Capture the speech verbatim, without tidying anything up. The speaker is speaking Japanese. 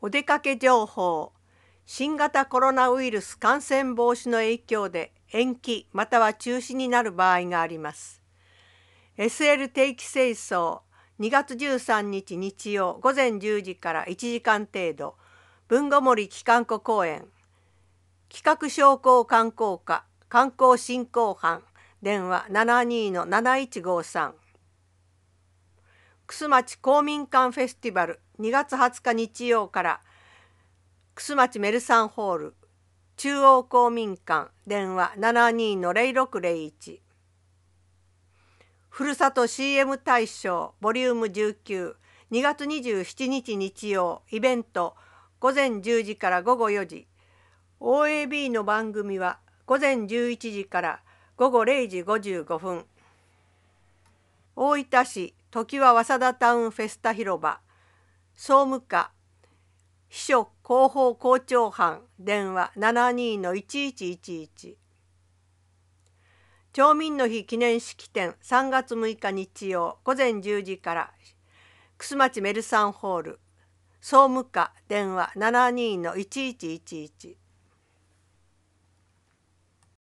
お出かけ情報。新型コロナウイルス感染防止の影響で延期または中止になる場合があります。エスエル 定期清掃にがつじゅうさんにち日曜午前じゅうじからいちじかん程度、豊後森機関庫公園。企画商工観光課観光振興班電話 ななにーのなないちごさん。玖珠町公民館フェスティバルにがつはつか日曜から玖珠町メルサンホール中央公民館電話 ななにーのぜろろくぜろいち。ふるさと シーエム 大賞ボリュームじゅうきゅうにがつにじゅうしちにち日曜イベント午前じゅうじから午後よじ。 オーエービー の番組は午前じゅういちじから午後れいじごじゅうごふん。大分市常盤早稲田タウンフェスタ広場総務課秘書広報校長班電話 ななにーのいちいちいちいち。町民の日記念式典さんがつむいか日曜午前じゅうじから玖珠町メルサンホール総務課電話 ななにーのいちいちいちいち。